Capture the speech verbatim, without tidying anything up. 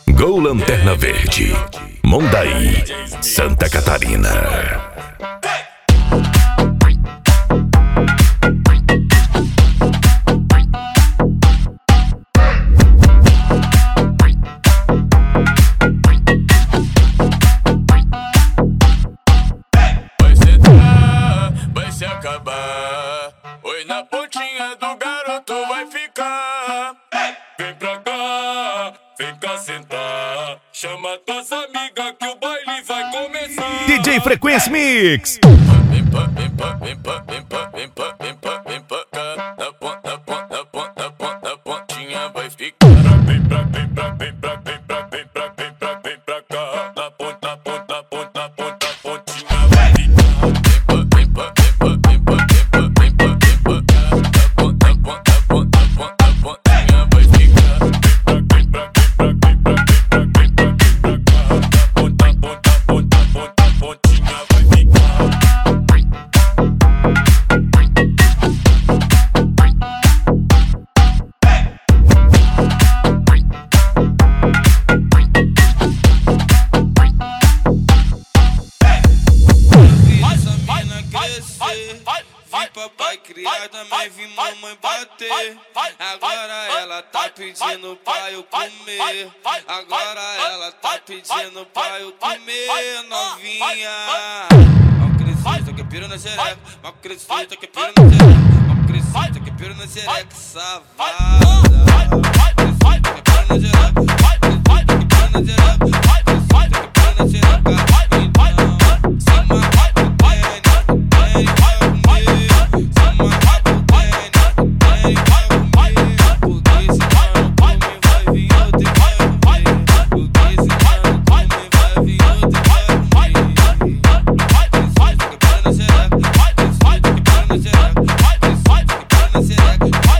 Gol Lanterna Verde, Mondaí, Santa Catarina. Se acabar, oi, na pontinha do garoto vai ficar. Vem pra cá, vem cá sentar. Chama tuas amigas que o baile vai começar. D J Frequência Mix. Vem pra, vem pra, vem pra, vem pra, vem pra, vem pra, vem pra cá. Na ponta, na ponta, na ponta, na ponta, na pontinha vai ficar. Vem pra, vem pra, vem pra, vem pra, vem pra, vem pra, vem pra cá. Na ponta, na ponta, na ponta, na ponta, na pontinha vai ficar. Vem pra, vem pra, vem pra, vem pra, vem pra, vem pra cá. Na ponta, na ponta, na ponta, na ponta, na pontinha vai ficar. Vem pra, vem pra, vem pra, vem pra, vem pra, vem pra, vem pra cá. Na ponta, na ponta, na ponta, na ponta, na pontinha vai ficar. Vi papai criar, também vi mamãe bater. Agora ela tá pedindo pra eu comer. Agora ela tá pedindo pra eu comer, novinha. Mal crescido, que piro na xereca. Mal crescido, que piro na xereca. Mal crescido, que piro na xereca, safada. Crescido, que piro na xereca. Crescido, que piro na xereca. Crescido, que piro na xereca. Será?